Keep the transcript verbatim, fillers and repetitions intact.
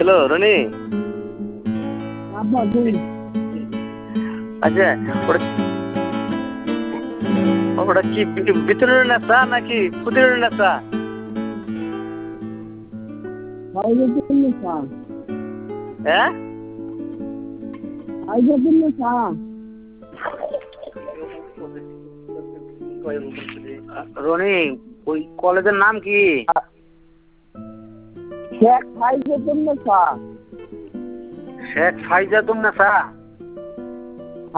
Hello Roni. আচ্ছা ওটা ওটা কি ভিতরের নেশা নাকি কুদিরের নেশা? হ্যাঁ রনি ওই কলেজের নাম কি? শেখ ফাইজাতুন নেশা। শেখ ফাইজাতুন নেশা।